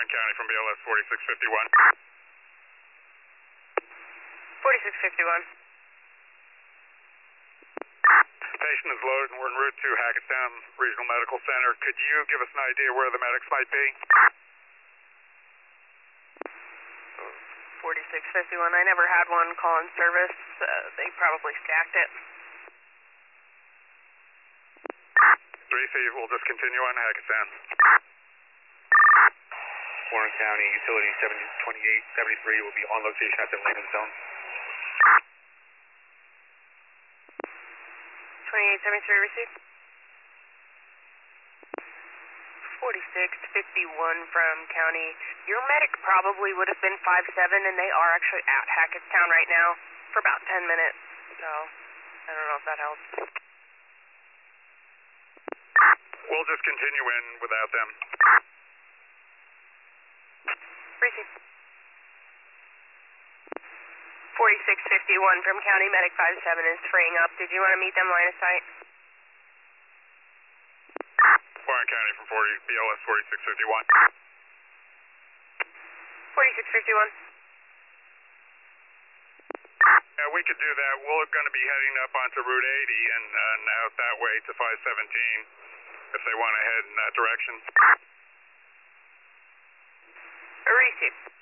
Warren County from BLS 4651. 4651. Patient is loaded and we're en route to Hackettstown Regional Medical Center. Could you give us an idea where the medics might be? 4651. I never had one call in service. They probably stacked it. 3C, we'll just continue on Hackettstown. Warren County, utility 72873 will be on location at the landing zone. 2873 received. 4651 from county. Your medic probably would have been 5-7, and they are actually at Hackettstown right now for about 10 minutes. So, I don't know if that helps. We'll just continue in without them. Receive. 4651 from county medic 5-7 is freeing up. Did you want to meet them line of sight? Warren County from BLS 4651. 4651. Yeah, we could do that. We're going to be heading up onto Route 80 and out that way to 517 if they want to head in that direction. Receive.